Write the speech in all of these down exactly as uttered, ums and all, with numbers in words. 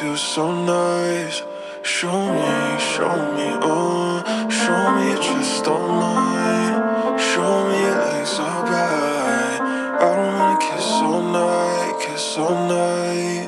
feels so nice. Show me, show me, oh. Show me your chest all night. Show me your legs all bright. I don't wanna kiss all night, kiss all night.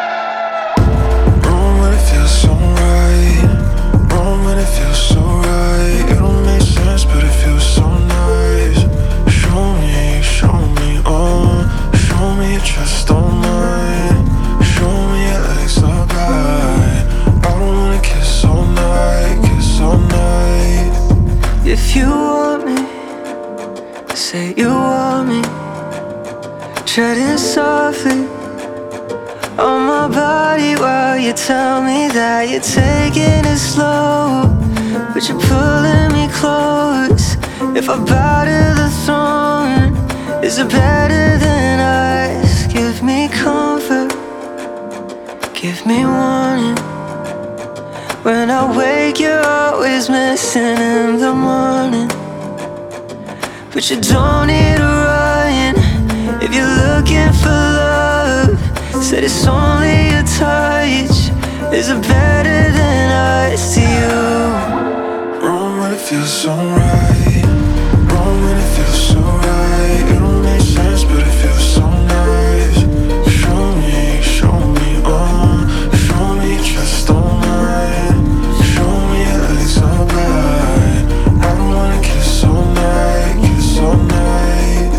Wrong when it feels so right. Wrong when it feels so right. It don't make sense, but it feels so nice. Show me, show me, oh. Show me your chest all night. Show me your legs all bright. I don't wanna kiss all night, kiss all night. If you want me, say you want me. Treading softly on my body while you tell me that you're taking it slow, but you're pulling me close. If I bow to the throne, is it better than us? Give me comfort, give me warning. When I wake, you're always missing in the morning. But you don't need to run if you're looking for love. Said it's only a touch. Is it better than us to you? Wrong when it feels so right. Wrong when it feels so right. It don't make sense, but it feels so nice. Show me, show me, oh. Show me your chest all night. Show me your legs all bright. I don't wanna kiss all night, kiss all night.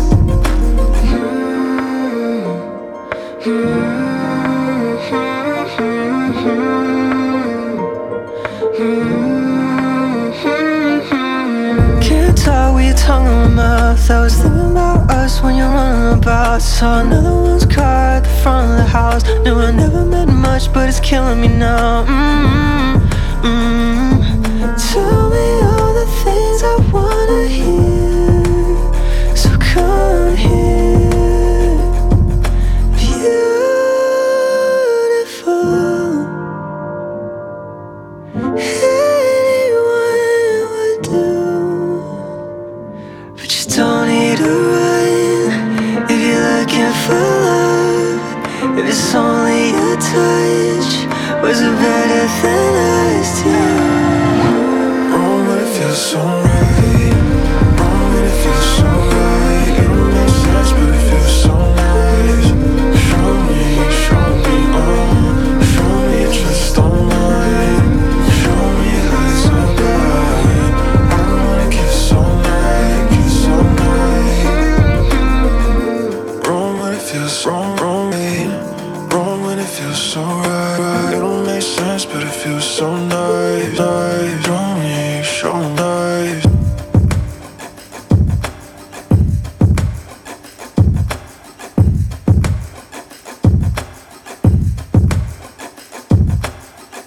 Can't talk with your tongue in my mouth. I was thinking about us when you're running about. Saw another one's car at the front of the house. Knew I never meant much, but it's killing me now. Mm-hmm. Mm-hmm. Tell me all the things I wanna hear, so come here. Beautiful, anyone would do. But you don't need to run if you're looking for love. If it's only a touch, was it better than us two? Wrong when it feels so right. Wrong when it feels so right. It don't make sense, but it feels so nice. Show me, show me, oh. Show me your chest all night. Show me your legs all bright. I don't wanna kiss all night, kiss all night. Wrong when it feels wrong, wrong, wrong when it feels so right. It don't make sense, but it feels so nice.